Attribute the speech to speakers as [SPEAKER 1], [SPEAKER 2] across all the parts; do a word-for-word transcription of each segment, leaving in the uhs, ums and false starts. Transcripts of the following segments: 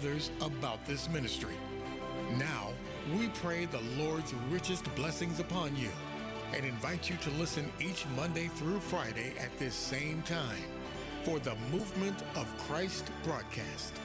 [SPEAKER 1] others about this ministry. Now, we pray the Lord's richest blessings upon you and invite you to listen each Monday through Friday at this same time for the Movement of Christ broadcast.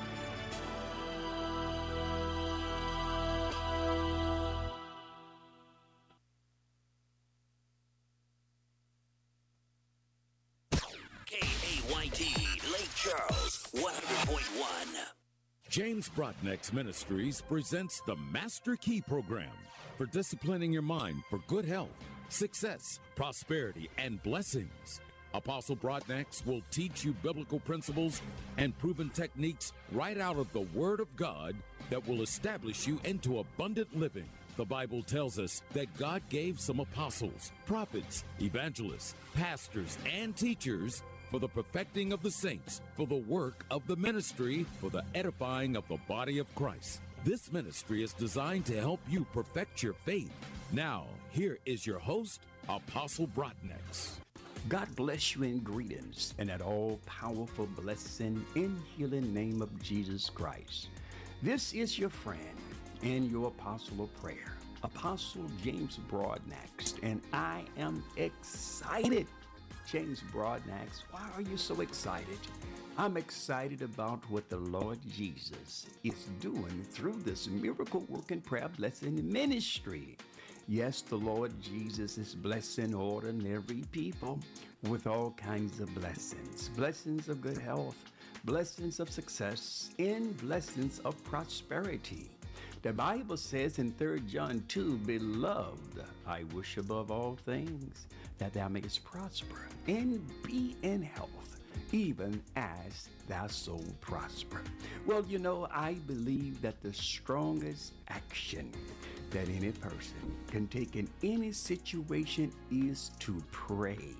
[SPEAKER 2] K A Y T, Lake Charles, one hundred point one.
[SPEAKER 3] James Broadnax Ministries presents the Master Key Program for disciplining your mind for good health, success, prosperity, and blessings. Apostle Broadnax will teach you biblical principles and proven techniques right out of the Word of God that will establish you into abundant living. The Bible tells us that God gave some apostles, prophets, evangelists, pastors, and teachers for the perfecting of the saints, for the work of the ministry, for the edifying of the body of Christ. This ministry is designed to help you perfect your faith. Now, here is your host, Apostle Broadnax.
[SPEAKER 4] God bless you in greetings and that all-powerful blessing in healing name of Jesus Christ. This is your friend and your apostle of prayer, Apostle James Broadnax, and I am excited. James Broadnax, why are you so excited? I'm excited about what the Lord Jesus is doing through this miracle working prayer blessing ministry. Yes, the Lord Jesus is blessing ordinary people with all kinds of blessings. Blessings of good health, blessings of success, and blessings of prosperity. The Bible says in Third John two, Beloved, I wish above all things that thou mayest prosper and be in health, even as thy soul prosper. Well, you know, I believe that the strongest action that any person can take in any situation is to pray.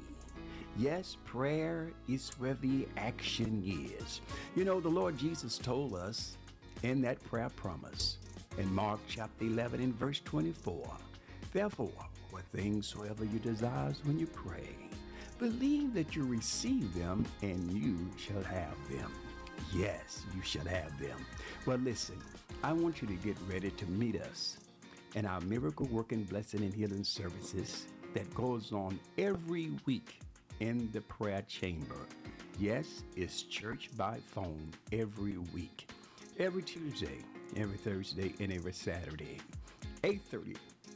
[SPEAKER 4] Yes, prayer is where the action is. You know, the Lord Jesus told us in that prayer promise in Mark chapter eleven and verse twenty-four, therefore, what things soever you desire when you pray, believe that you receive them and you shall have them. Yes, you shall have them. Well, listen, I want you to get ready to meet us in our miracle working blessing and healing services that goes on every week in the prayer chamber. Yes, it's church by phone every week, every Tuesday, every Thursday, and every Saturday, eight thirty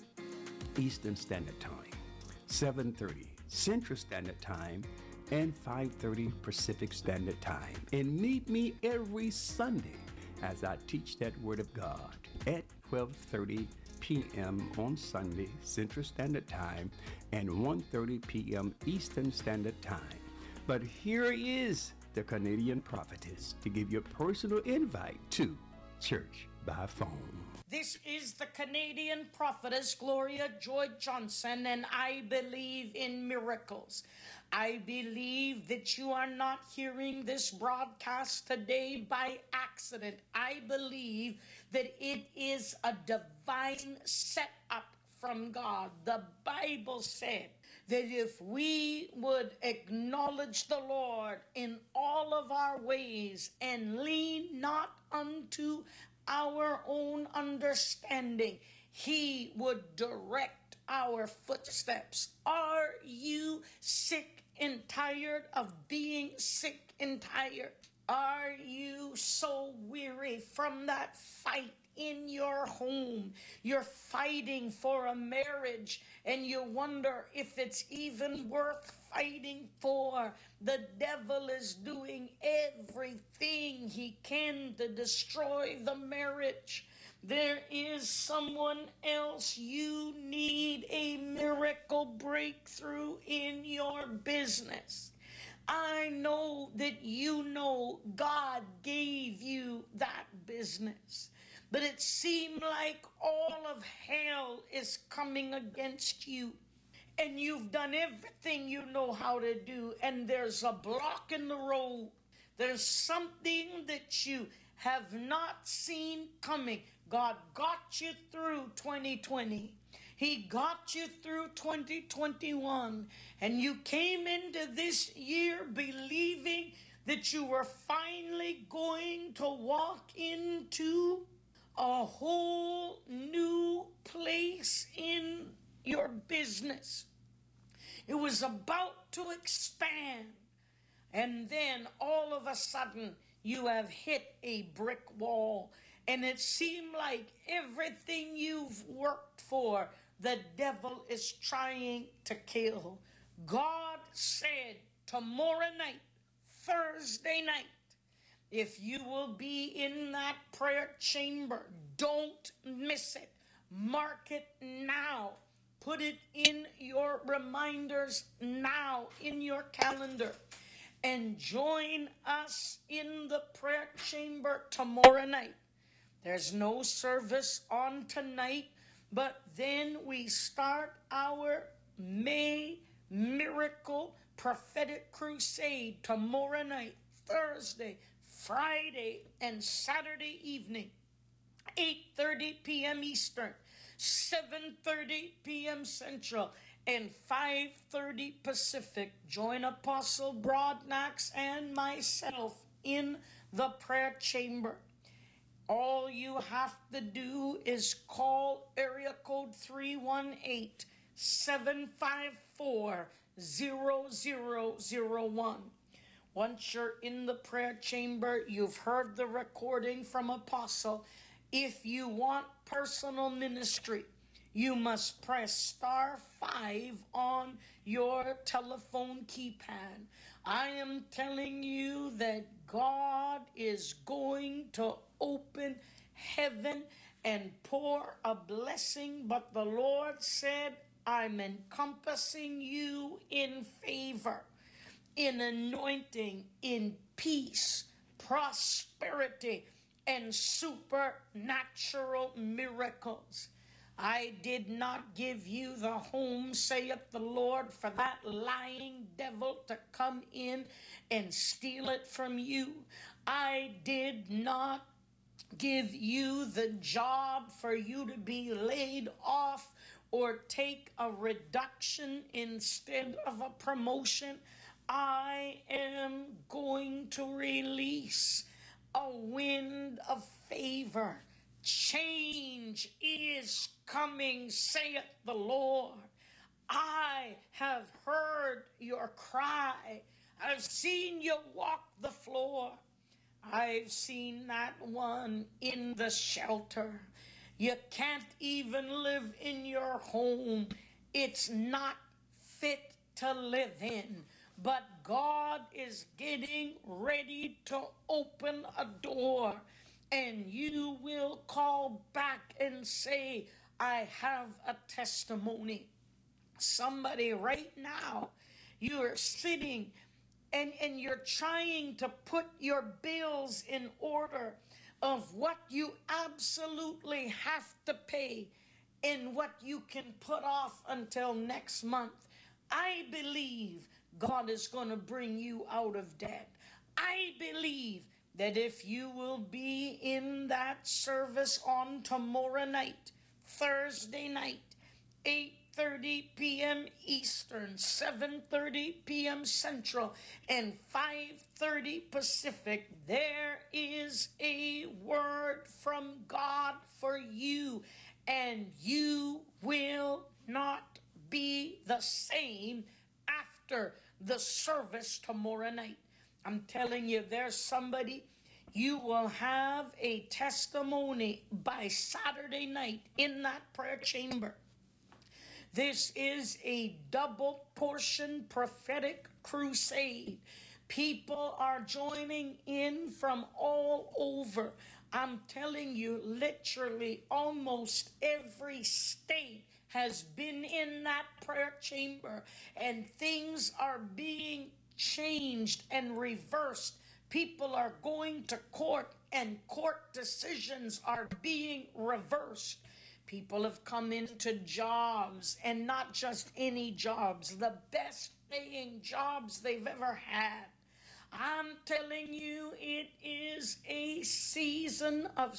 [SPEAKER 4] Eastern Standard Time, seven thirty Central Standard Time, and five thirty Pacific Standard Time. And meet me every Sunday as I teach that Word of God at twelve thirty p.m. on Sunday, Central Standard Time, and one thirty p.m. Eastern Standard Time. But here is the Canadian prophetess to give you a personal invite to church by phone.
[SPEAKER 5] This is the Canadian prophetess Gloria Joy Johnson, and I believe in miracles. I believe that you are not hearing this broadcast today by accident. I believe that it is a divine setup from God. The Bible said that if we would acknowledge the Lord in all of our ways and lean not unto our own understanding, He would direct our footsteps. Are you sick and tired of being sick and tired? Are you so weary from that fight in your home? You're fighting for a marriage and you wonder if it's even worth fighting for. The devil is doing everything he can to destroy the marriage. There is someone else. You need a miracle breakthrough in your business. I know that you know God gave you that business, but it seemed like all of hell is coming against you, and you've done everything you know how to do, and there's a block in the road. There's something that you have not seen coming. God got you through twenty twenty. He got you through twenty twenty-one, and you came into this year believing that you were finally going to walk into a whole new place in your business. It was about to expand. And then all of a sudden, you have hit a brick wall. And it seemed like everything you've worked for, the devil is trying to kill. God said tomorrow night, Thursday night, if you will be in that prayer chamber, don't miss it. Mark it now. Put it in your reminders now, in your calendar. And join us in the prayer chamber tomorrow night. There's no service on tonight, but then we start our May Miracle Prophetic Crusade tomorrow night, Thursday, Friday, and Saturday evening, eight thirty p.m. Eastern, seven thirty p.m. Central, and five thirty Pacific. Join Apostle Broadnax and myself in the prayer chamber. All you have to do is call area code three one eight, seven five four, zero zero zero one. Once you're in the prayer chamber, you've heard the recording from Apostle. If you want personal ministry, you must press star five on your telephone keypad. I am telling you that God is going to open heaven and pour a blessing, but the Lord said, I'm encompassing you in favor, in anointing, in peace, prosperity, and supernatural miracles. I did not give you the home, saith the Lord, for that lying devil to come in and steal it from you. I did not give you the job for you to be laid off or take a reduction instead of a promotion. I am going to release a wind of favor. Change is coming, saith the Lord. I have heard your cry. I've seen you walk the floor. I've seen that one in the shelter. You can't even live in your home. It's not fit to live in. But God is getting ready to open a door, and you will call back and say, I have a testimony. Somebody right now, you are sitting and, and you're trying to put your bills in order of what you absolutely have to pay and what you can put off until next month. I believe God is going to bring you out of debt. I believe that if you will be in that service on tomorrow night, Thursday night, eight thirty p.m. Eastern, seven thirty p.m. Central, and five thirty Pacific, there is a word from God for you, and you will not be the same after the service tomorrow night. I'm telling you, there's somebody, you will have a testimony by Saturday night in that prayer chamber. This is a double portion prophetic crusade. People are joining in from all over. I'm telling you, literally almost every state has been in that prayer chamber, and things are being changed and reversed. People are going to court, and court decisions are being reversed. People have come into jobs, and not just any jobs, the best paying jobs they've ever had. I'm telling you, it is a season of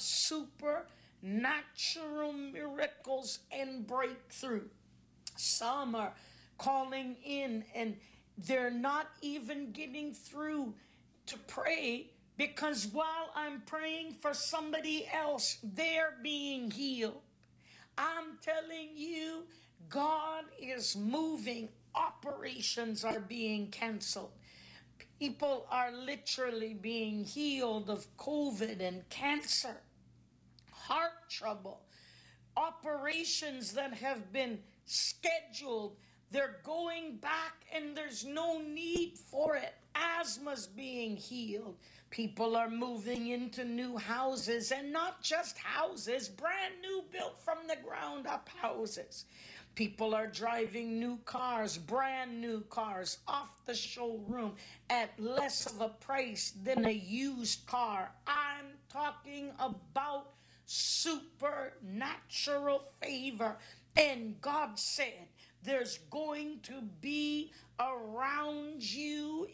[SPEAKER 5] supernatural miracles and breakthrough. Some are calling in and they're not even getting through to pray, because while I'm praying for somebody else, they're being healed. I'm telling you, God is moving. Operations are being canceled. People are literally being healed of COVID and cancer, heart trouble, operations that have been scheduled. They're going back and there's no need for it. Asthma's being healed. People are moving into new houses, and not just houses, brand new, built from the ground up houses. People are driving new cars, brand new cars, off the showroom at less of a price than a used car. I'm talking about supernatural favor. And God said, there's going to be around you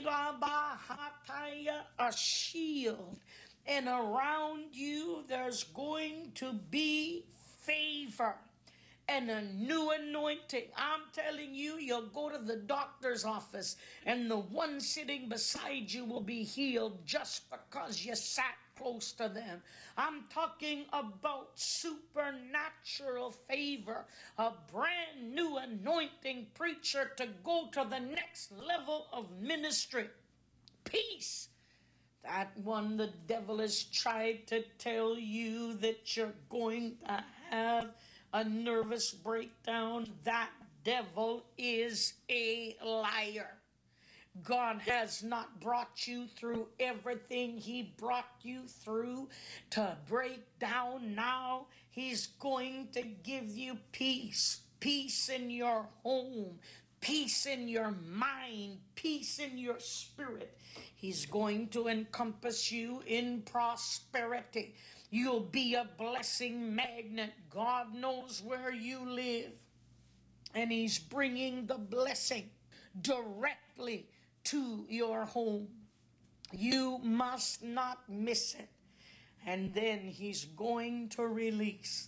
[SPEAKER 5] a shield, and around you there's going to be favor and a new anointing. I'm telling you, you'll go to the doctor's office and the one sitting beside you will be healed just because you sat close to them. I'm talking about supernatural favor, a brand new anointing, preacher, to go to the next level of ministry. Peace. That one the devil has tried to tell you that you're going to have a nervous breakdown. That devil is a liar. God has not brought you through everything he brought you through to break down. Now he's going to give you peace. Peace in your home. Peace in your mind. Peace in your spirit. He's going to encompass you in prosperity. You'll be a blessing magnet. God knows where you live, and he's bringing the blessing directly to your home. You must not miss it. And then he's going to release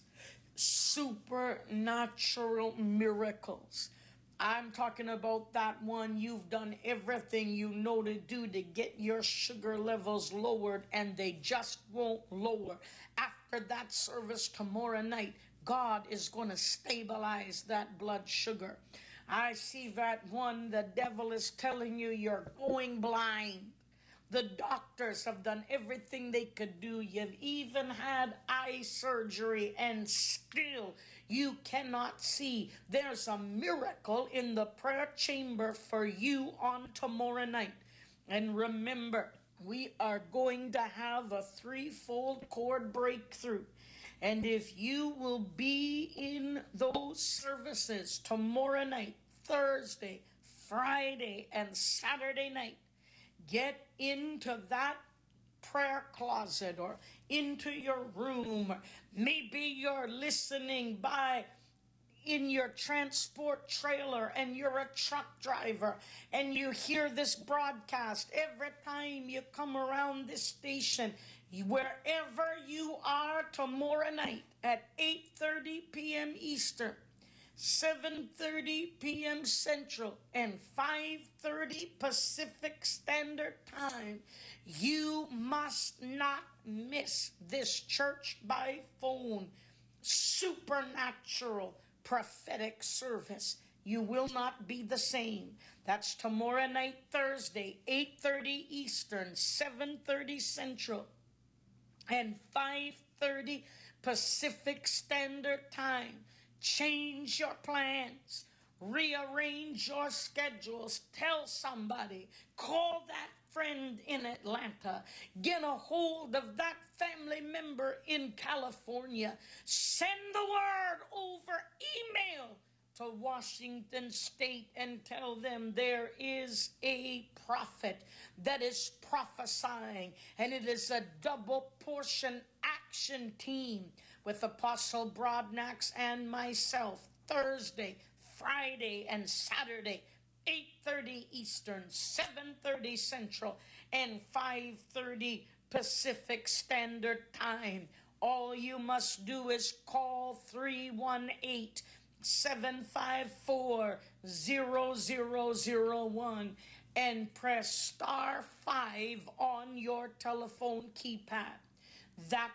[SPEAKER 5] supernatural miracles. I'm talking about that one. You've done everything you know to do to get your sugar levels lowered, and they just won't lower. After that service tomorrow night, God is going to stabilize that blood sugar. I see that one. The devil is telling you you're going blind. The doctors have done everything they could do. You've even had eye surgery, and still you cannot see. There's a miracle in the prayer chamber for you on tomorrow night. And remember, we are going to have a threefold cord breakthrough. And if you will be in those services tomorrow night, Thursday, Friday, and Saturday night, get into that prayer closet or into your room. Maybe you're listening by in your transport trailer and you're a truck driver and you hear this broadcast every time you come around this station. Wherever you are tomorrow night at eight thirty p.m. Eastern, seven thirty p.m. Central, and five thirty Pacific Standard Time, you must not miss this church by phone supernatural prophetic service. You will not be the same. That's tomorrow night, Thursday, eight thirty Eastern, seven thirty Central, and five thirty Pacific Standard Time. Change your plans. Rearrange your schedules. Tell somebody. Call that friend in Atlanta. Get a hold of that family member in California. Send the word over email to Washington State and tell them there is a prophet that is prophesying, and it is a double portion action team with Apostle Broadnax and myself, Thursday, Friday, and Saturday, eight thirty Eastern, seven thirty Central, and five thirty Pacific Standard Time. All you must do is call three one eight, seven five four, zero zero zero one and press star five on your telephone keypad. That